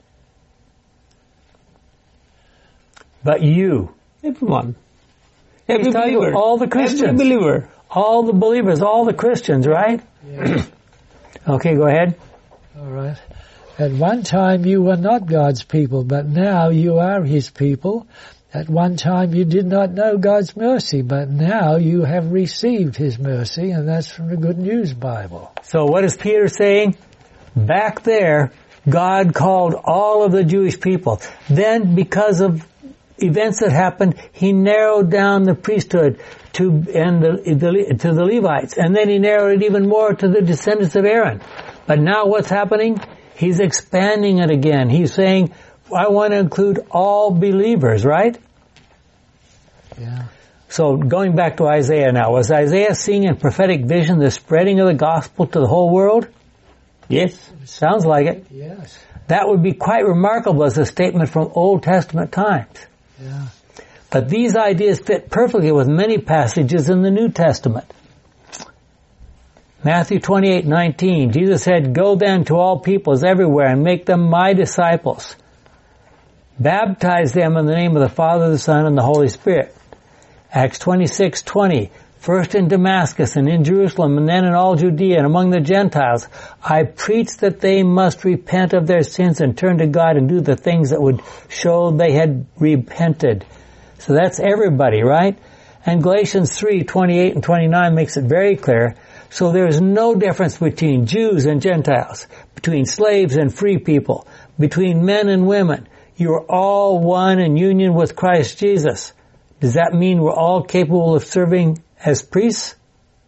But you. Everyone. Every He's talking believer. to all the Christians. Every believer. All the believers, all the Christians, right? Yeah. Okay, go ahead. All right. At one time you were not God's people, but now you are his people. At one time you did not know God's mercy, but now you have received his mercy, and that's from the Good News Bible. So what is Peter saying? Back there, God called all of the Jewish people. Then, because of events that happened, he narrowed down the priesthood to the Levites, and then he narrowed it even more to the descendants of Aaron. But now what's happening? He's expanding it again. He's saying, I want to include all believers, right? Yeah. So going back to Isaiah now, was Isaiah seeing in prophetic vision the spreading of the gospel to the whole world? Yes. Sounds like it. Yes. That would be quite remarkable as a statement from Old Testament times. Yeah. But these ideas fit perfectly with many passages in the New Testament. Matthew 28:19, Jesus said, Go then to all peoples everywhere and make them my disciples. Baptize them in the name of the Father, the Son, and the Holy Spirit. Acts 26:20, first in Damascus and in Jerusalem and then in all Judea and among the Gentiles, I preached that they must repent of their sins and turn to God and do the things that would show they had repented. So that's everybody, right? And Galatians 3:28 and 29 makes it very clear So there is no difference between Jews and Gentiles, between slaves and free people, between men and women. You are all one in union with Christ Jesus. Does that mean we're all capable of serving as priests?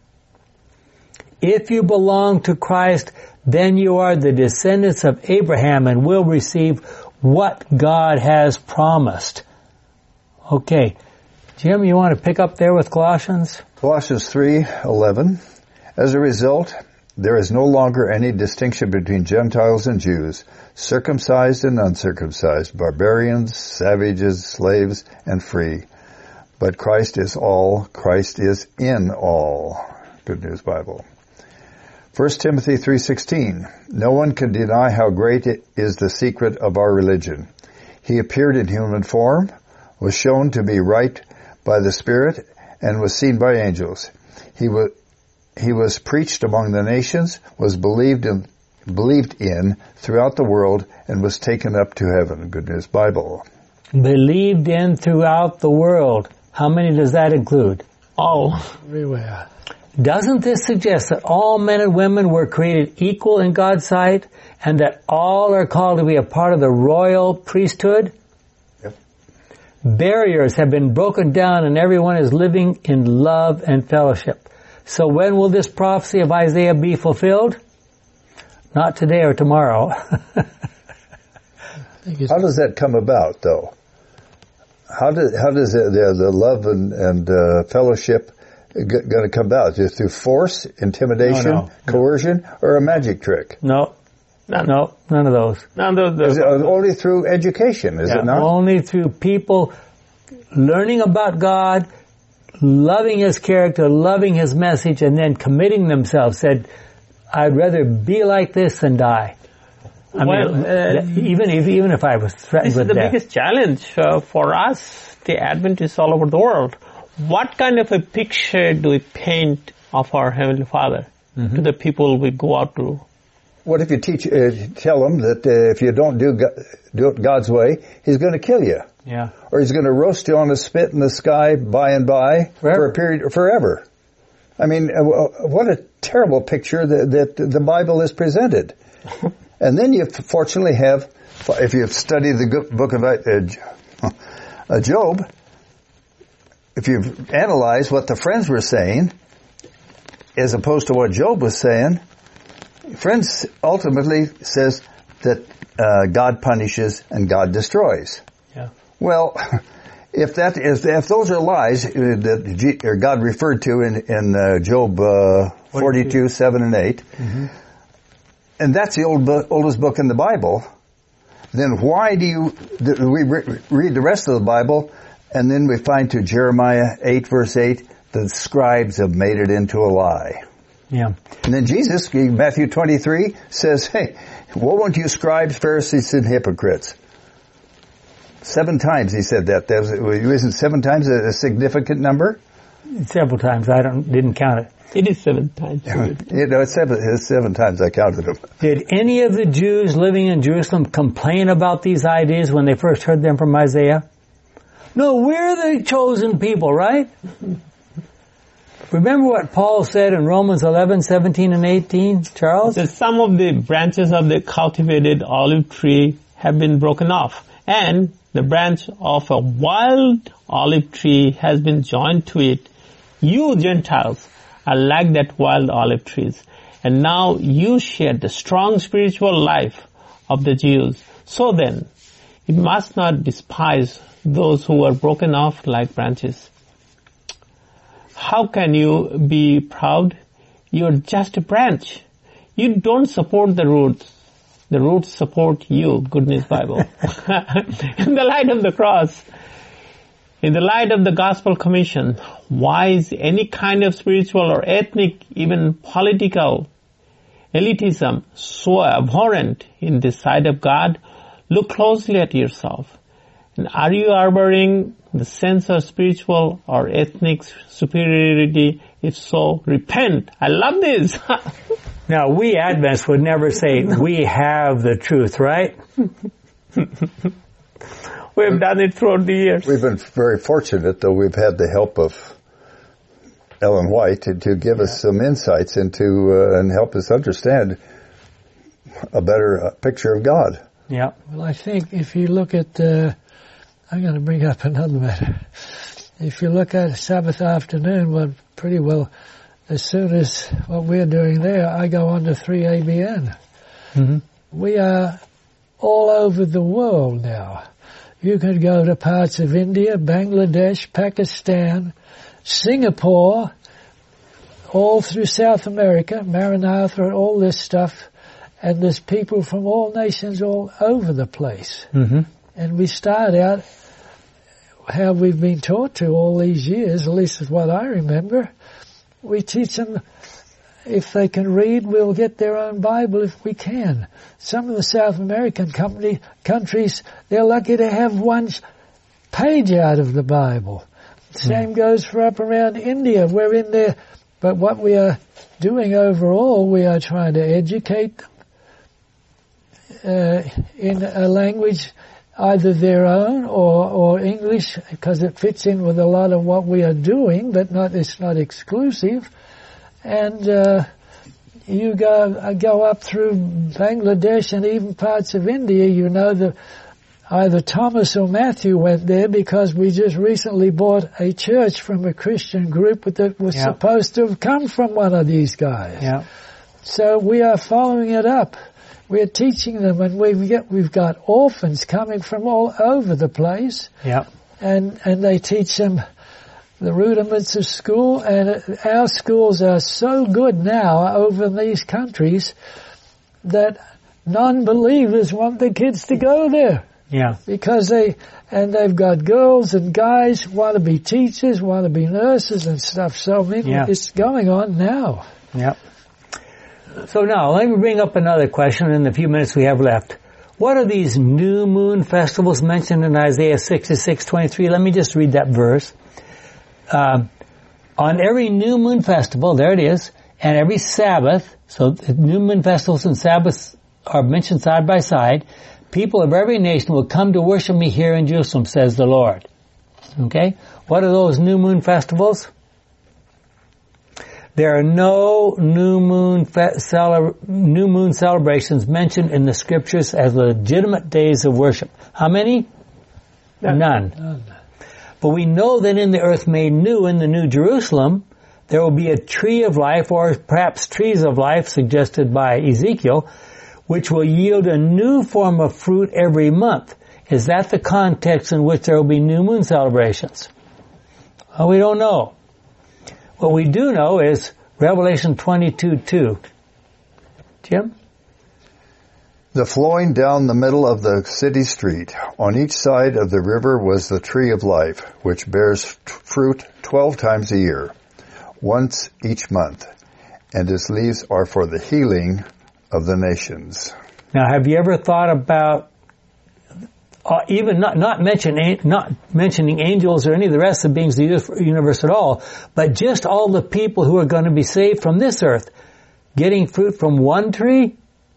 If you belong to Christ, then you are the descendants of Abraham and will receive what God has promised. Okay. Jim, you want to pick up there with Colossians? Colossians 3:11. As a result, there is no longer any distinction between Gentiles and Jews, circumcised and uncircumcised, barbarians, savages, slaves, and free. But Christ is all, Christ is in all. Good News Bible. 1 Timothy 3:16. No one can deny how great is the secret of our religion. He appeared in human form, was shown to be right by the Spirit, and was seen by angels. He was preached among the nations, was believed in throughout the world, and was taken up to heaven. Good News Bible. Believed in throughout the world. How many does that include? All. Everywhere. Doesn't this suggest that all men and women were created equal in God's sight, and that all are called to be a part of the royal priesthood? Yep. Barriers have been broken down and everyone is living in love and fellowship. So when will this prophecy of Isaiah be fulfilled? Not today or tomorrow. How does that come about, though? How does the love and fellowship going to come about? Just through force, intimidation, coercion, or a magic trick? No, none of those. Only through education, is it not? Only through people learning about God, loving His character, loving His message, and then committing themselves. Said, I'd rather be like this than die. I mean, even if I was threatened with death. This is the biggest challenge for us, the Adventists all over the world. What kind of a picture do we paint of our Heavenly Father to the people we go out to? What if you tell them that if you don't do it God's way, He's going to kill you? Yeah. Or He's going to roast you on a spit in the sky by and by for a period forever. I mean, what a terrible picture that the Bible is presented. And then you fortunately have, if you've studied the book of Job, if you've analyzed what the friends were saying, as opposed to what Job was saying, friends ultimately says that God punishes and God destroys. Yeah. Well, if those are lies that God referred to in Job 42, 7 and 8, and that's the oldest book in the Bible, then why do we read the rest of the Bible, and then we find to Jeremiah 8 verse 8, the scribes have made it into a lie. Yeah. And then Jesus, Matthew 23, says, hey, woe unto you scribes, Pharisees, and hypocrites. 7 times he said that. Isn't 7 times a significant number? Several times. I didn't count it. It is 7 times. It's 7 times I counted them. Did any of the Jews living in Jerusalem complain about these ideas when they first heard them from Isaiah? No, we're the chosen people, right? Remember what Paul said in Romans 11, 17 and 18, Charles? That some of the branches of the cultivated olive tree have been broken off, and the branch of a wild olive tree has been joined to it. You Gentiles are like that wild olive trees, and now you share the strong spiritual life of the Jews. So then, you must not despise those who are broken off like branches. How can you be proud? You're just a branch. You don't support the roots. The roots support you, Good News Bible. In the light of the cross, in the light of the Gospel Commission, why is any kind of spiritual or ethnic, even political elitism so abhorrent in the sight of God? Look closely at yourself. And are you harboring the sense of spiritual or ethnic superiority? If so, repent. I love this. Now, we Adventists would never say, we have the truth, right? We've done it throughout the years. We've been very fortunate, though we've had the help of Ellen White to give us some insights into and help us understand a better picture of God. Yeah. Well, I think if you look at, I'm going to bring up another matter. If you look at Sabbath afternoon, well, pretty well, as soon as what we're doing there, I go on to 3ABN. Mm-hmm. We are all over the world now. You could go to parts of India, Bangladesh, Pakistan, Singapore, all through South America, Maranatha, all this stuff, and there's people from all nations all over the place. Mm-hmm. And we start out how we've been taught to all these years, at least is what I remember. We teach them, if they can read, we'll get their own Bible if we can. Some of the South American countries, they're lucky to have one page out of the Bible. Same goes for up around India. We're in there. But what we are doing overall, we are trying to educate them in a language either their own or English, because it fits in with a lot of what we are doing, but it's not exclusive. And you go up through Bangladesh and even parts of India, you know, either Thomas or Matthew went there, because we just recently bought a church from a Christian group that was supposed to have come from one of these guys. Yeah. So we are following it up. We're teaching them, and we've got orphans coming from all over the place. Yeah. And they teach them the rudiments of school, and our schools are so good now over in these countries that non-believers want the kids to go there. Yeah. Because they've got girls and guys want to be teachers, want to be nurses and stuff. So it's going on now. Yeah. So now, let me bring up another question in the few minutes we have left. What are these new moon festivals mentioned in Isaiah 66:23? Let me just read that verse. On every new moon festival, there it is, and every Sabbath, so new moon festivals and Sabbaths are mentioned side by side, people of every nation will come to worship me here in Jerusalem, says the Lord. Okay? What are those new moon festivals? There are no new moon celebrations mentioned in the scriptures as legitimate days of worship. How many? None. But we know that in the earth made new, in the New Jerusalem, there will be a tree of life, or perhaps trees of life suggested by Ezekiel, which will yield a new form of fruit every month. Is that the context in which there will be new moon celebrations? Well, we don't know. What we do know is Revelation 22:2. Jim? The flowing down the middle of the city street, on each side of the river was the tree of life, which bears fruit 12 times a year, once each month, and its leaves are for the healing of the nations. Now, have you ever thought about even not mentioning angels or any of the rest of the beings of the universe at all, but just all the people who are going to be saved from this earth, getting fruit from one tree?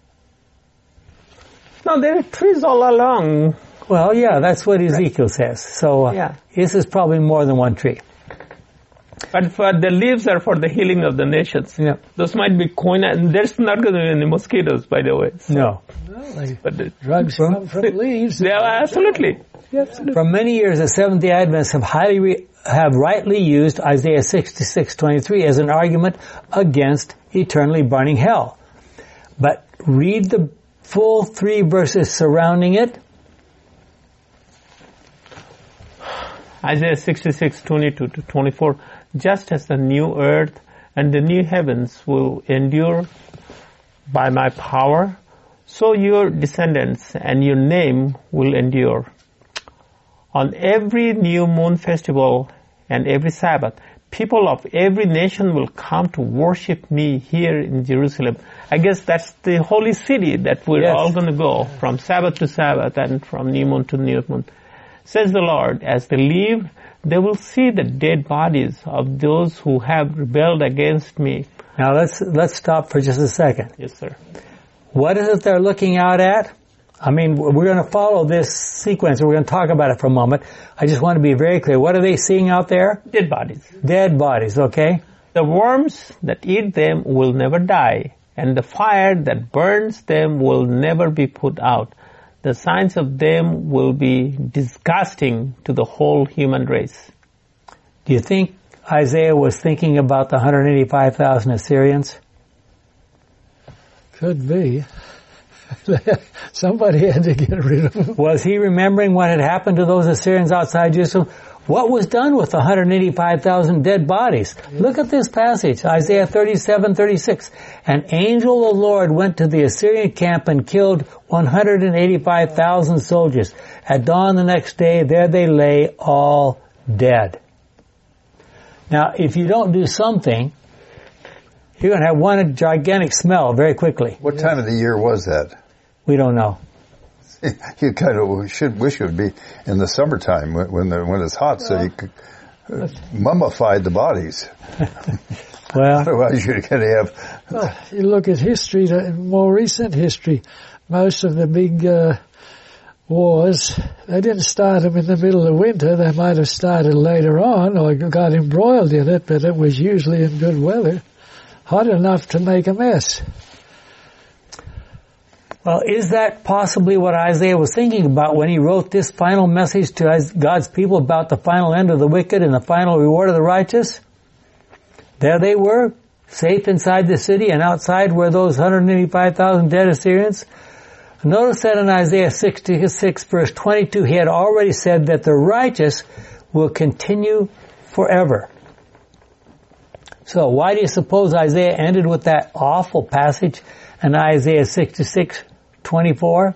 No, there are trees all along. Well, yeah, that's what Ezekiel says. So this is probably more than one tree. But for the leaves are for the healing of the nations. Yeah. Those might be and there's not going to be any mosquitoes, by the way. So. No. But drugs come from leaves. Yeah, absolutely. For many years, the Seventh-day Adventists have rightly used Isaiah 66:23 as an argument against eternally burning hell. But read the full 3 verses surrounding it. Isaiah 66:22-24. Just as the new earth and the new heavens will endure by my power, so your descendants and your name will endure. On every new moon festival and every Sabbath, people of every nation will come to worship me here in Jerusalem. I guess that's the holy city that we're all going to go from Sabbath to Sabbath and from new moon to new moon. Says the Lord, as they leave, they will see the dead bodies of those who have rebelled against me. Now let's stop for just a second. Yes, sir. What is it they're looking out at? I mean, we're going to follow this sequence. We're going to talk about it for a moment. I just want to be very clear. What are they seeing out there? Dead bodies. Dead bodies, okay. The worms that eat them will never die, and the fire that burns them will never be put out. The signs of them will be disgusting to the whole human race. Do you think Isaiah was thinking about the 185,000 Assyrians? Could be. Somebody had to get rid of them. Was he remembering what had happened to those Assyrians outside Jerusalem? What was done with the 185,000 dead bodies? Look at this passage, Isaiah 37:36. An angel of the Lord went to the Assyrian camp and killed 185,000 soldiers. At dawn the next day, there they lay all dead. Now, if you don't do something, you're going to have one gigantic smell very quickly. What time of the year was that? We don't know. You kind of wish it would be in the summertime when it's hot, so you could mummify the bodies. Well, otherwise you're going to have. You look at history, more recent history. Most of the big wars, they didn't start them in the middle of winter. They might have started later on or got embroiled in it, but it was usually in good weather, hot enough to make a mess. Well, is that possibly what Isaiah was thinking about when he wrote this final message to God's people about the final end of the wicked and the final reward of the righteous? There they were, safe inside the city, and outside were those 185,000 dead Assyrians. Notice that in Isaiah 66 verse 22, he had already said that the righteous will continue forever. So why do you suppose Isaiah ended with that awful passage in Isaiah 66:24?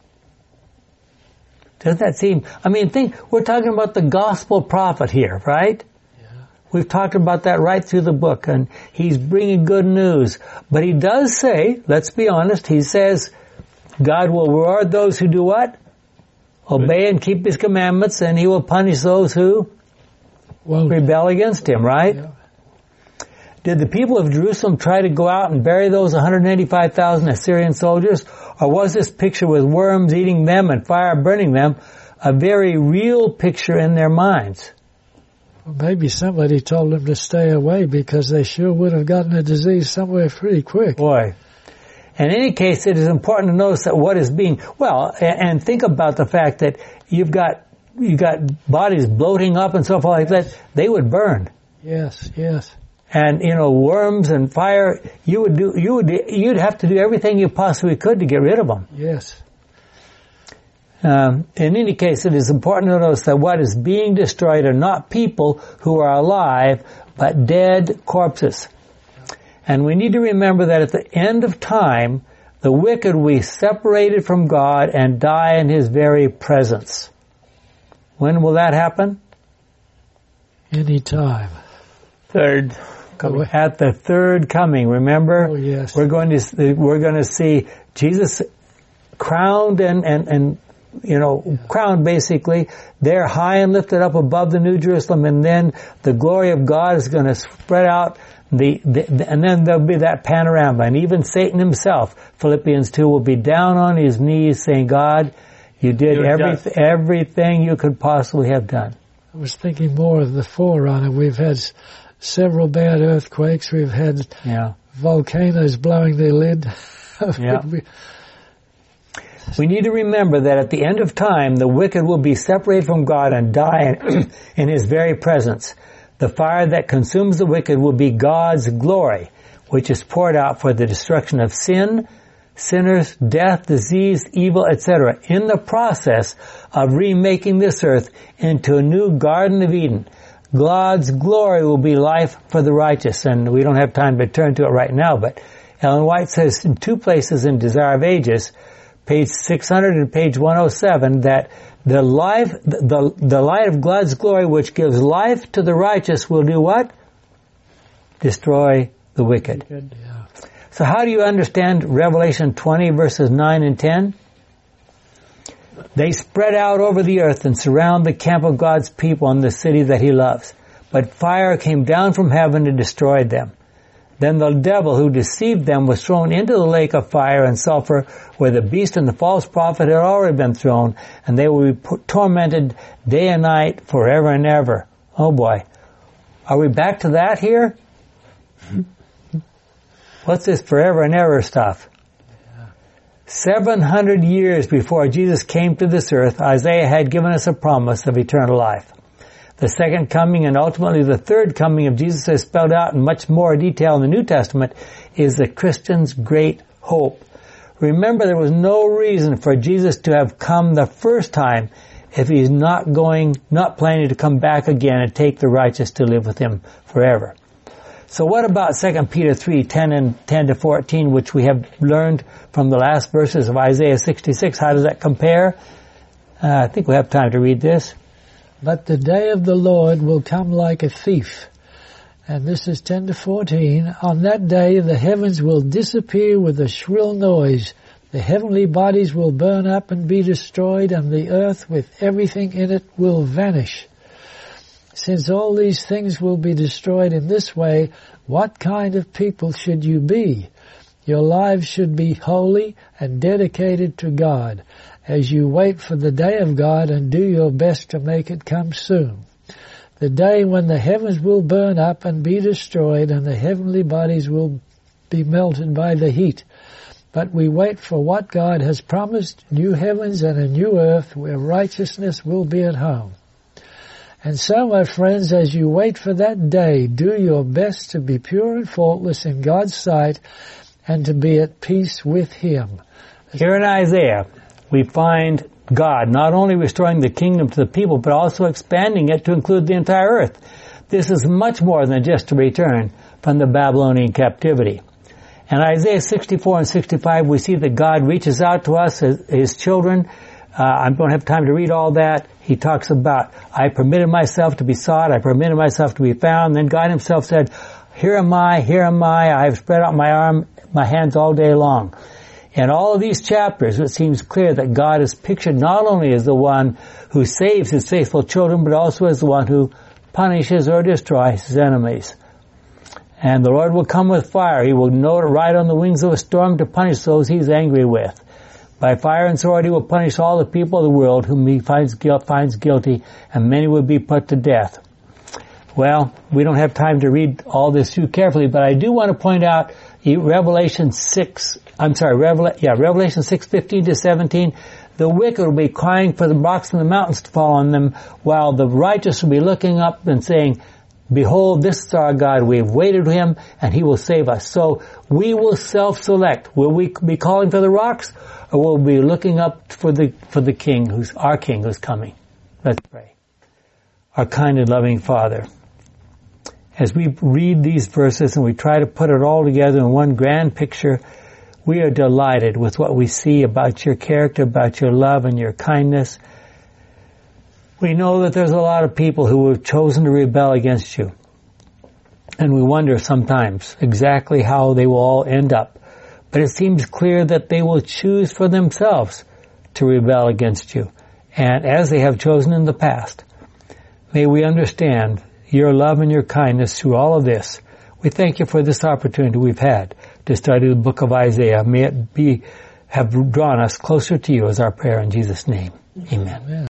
Doesn't that seem, we're talking about the gospel prophet here, right? Yeah. We've talked about that right through the book, and he's bringing good news. But he does say, let's be honest, he says, God will reward those who do what? Obey and keep his commandments, and he will punish those who rebel against him, right? Yeah. Did the people of Jerusalem try to go out and bury those 185,000 Assyrian soldiers? Or was this picture with worms eating them and fire burning them a very real picture in their minds? Well, maybe somebody told them to stay away because they sure would have gotten a disease somewhere pretty quick. Boy. In any case, it is important to notice that what is being, and think about the fact that you've got bodies bloating up and so forth like that. They would burn. Yes. And, worms and fire, you'd have to do everything you possibly could to get rid of them. Yes. In any case, it is important to notice that what is being destroyed are not people who are alive, but dead corpses. And we need to remember that at the end of time, the wicked will be separated from God and die in his very presence. When will that happen? Any time. Third coming. At the third coming, remember? Oh, yes. We're going to see Jesus crowned and crowned basically. They're high and lifted up above the New Jerusalem, and then the glory of God is going to spread out, and then there'll be that panorama. And even Satan himself, Philippians 2, will be down on his knees saying, God, you did everything you could possibly have done. I was thinking more of the forerunner. We've had several bad earthquakes. We've had volcanoes blowing their lid. Yeah. We need to remember that at the end of time, the wicked will be separated from God and die in his very presence. The fire that consumes the wicked will be God's glory, which is poured out for the destruction of sin, sinners, death, disease, evil, etc., in the process of remaking this earth into a new Garden of Eden. God's glory will be life for the righteous, and we don't have time to turn to it right now, but Ellen White says in two places in Desire of Ages, page 600 and page 107, that the light of God's glory which gives life to the righteous will do what? Destroy the wicked. Yeah. So how do you understand Revelation 20 verses 9 and 10? They spread out over the earth and surround the camp of God's people and the city that he loves. But fire came down from heaven and destroyed them. Then the devil who deceived them was thrown into the lake of fire and sulfur where the beast and the false prophet had already been thrown, and they will be tormented day and night forever and ever. Oh boy. Are we back to that here? What's this forever and ever stuff? 700 years before Jesus came to this earth, Isaiah had given us a promise of eternal life. The second coming and ultimately the third coming of Jesus, as spelled out in much more detail in the New Testament, is the Christian's great hope. Remember, there was no reason for Jesus to have come the first time if he's not planning to come back again and take the righteous to live with him forever. So what about 2 Peter 3:10 and 10 to 14, which we have learned from the last verses of Isaiah 66? How does that compare? I think we have time to read this. But the day of the Lord will come like a thief. And this is 10 to 14. On that day the heavens will disappear with a shrill noise. The heavenly bodies will burn up and be destroyed, and the earth with everything in it will vanish. Since all these things will be destroyed in this way, what kind of people should you be? Your lives should be holy and dedicated to God, as you wait for the day of God and do your best to make it come soon. The day when the heavens will burn up and be destroyed, and the heavenly bodies will be melted by the heat. But we wait for what God has promised, new heavens and a new earth where righteousness will be at home. And so, my friends, as you wait for that day, do your best to be pure and faultless in God's sight and to be at peace with Him. Here in Isaiah, we find God not only restoring the kingdom to the people, but also expanding it to include the entire earth. This is much more than just a return from the Babylonian captivity. In Isaiah 64 and 65, we see that God reaches out to us as His children. I don't have time to read all that. He talks about, I permitted myself to be sought, I permitted myself to be found. Then God Himself said, here am I, I have spread out my hands all day long. In all of these chapters, it seems clear that God is pictured not only as the one who saves His faithful children, but also as the one who punishes or destroys His enemies. And the Lord will come with fire. He will ride on the wings of a storm to punish those He's angry with. By fire and sword He will punish all the people of the world whom He finds guilty, and many will be put to death. Well, we don't have time to read all this too carefully, but I do want to point out Revelation 6:15 to 17. The wicked will be crying for the rocks and the mountains to fall on them, while the righteous will be looking up and saying, behold, this is our God. We have waited for Him, and He will save us. So we will self-select. Will we be calling for the rocks, or will we be looking up for the King, who's our King, who's coming? Let's pray. Our kind and loving Father, as we read these verses and we try to put it all together in one grand picture, we are delighted with what we see about Your character, about Your love and Your kindness. We know that there's a lot of people who have chosen to rebel against You. And we wonder sometimes exactly how they will all end up. But it seems clear that they will choose for themselves to rebel against You. And as they have chosen in the past, may we understand Your love and Your kindness through all of this. We thank You for this opportunity we've had to study the book of Isaiah. May it have drawn us closer to You, as our prayer in Jesus' name. Amen.